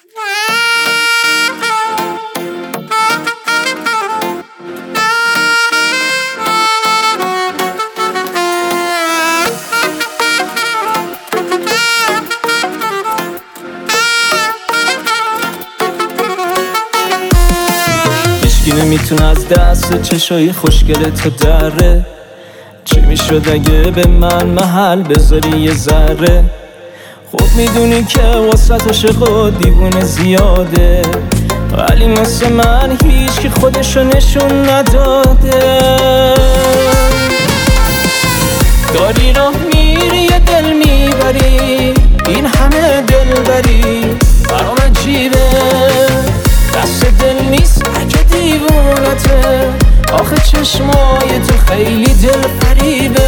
هیچکی نمیتونه از دست چشای خوشگل تو دره. چی میشد اگه به من محل بذاری یه ذره؟ خب میدونی که وسط عشق و دیوونه زیاده، ولی مثل من هیچ که خودشو نشون نداده. داری راه میری یه دل میبری، این همه دل بری برام عجیبه. دست دل نیست اگه دیوونته، آخه چشمای تو خیلی دل فریبه.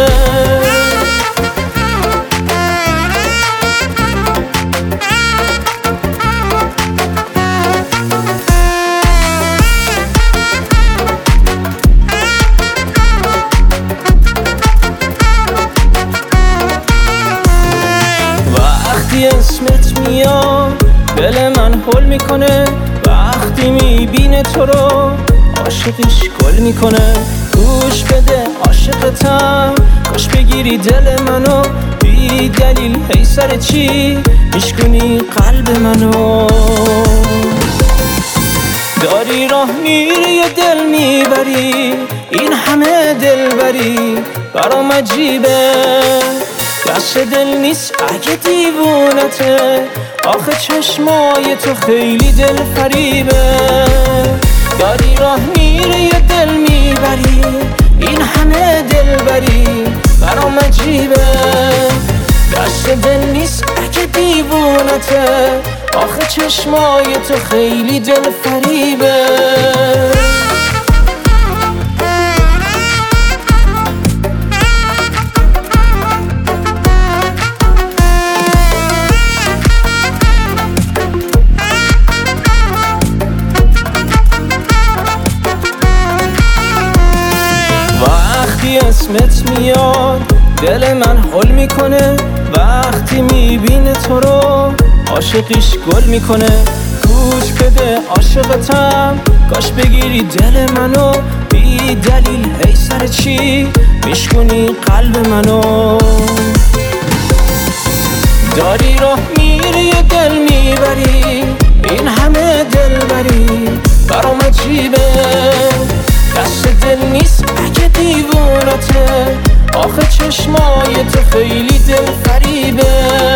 وقتی اسمت میاد دل من هول میکنه، وقتی میبینه تو رو عاشقش گل میکنه. گوش بده عاشقتم، کاش بگیری دل منو، بی دلیل هی سر چی میشکنی قلب منو. داری راه میری یه دل میبری، این همه دل بری برام عجیبه. دست دل نیست اگه دیوونته، آخه چشمای تو خیلی دل فریبه. داری راه میری یه دل میبری، این همه دل بری برام عجیبه. دست دل نیست اگه دیوونته، آخه چشمای تو خیلی دل فریبه. وقتی اسمت میاد دل من هول میکنه، وقتی میبینه تو رو عاشقیش گل میکنه. گوش بده عاشقتم، کاش بگیری دل منو، بی دلیل هی سر چی میشکنی قلب منو. داری راه میری یه دل میبری، این همه دل بری برام عجیبه. دست دل نیست اگه دیوونته، آخه چشمای تو خیلی دل فریبه.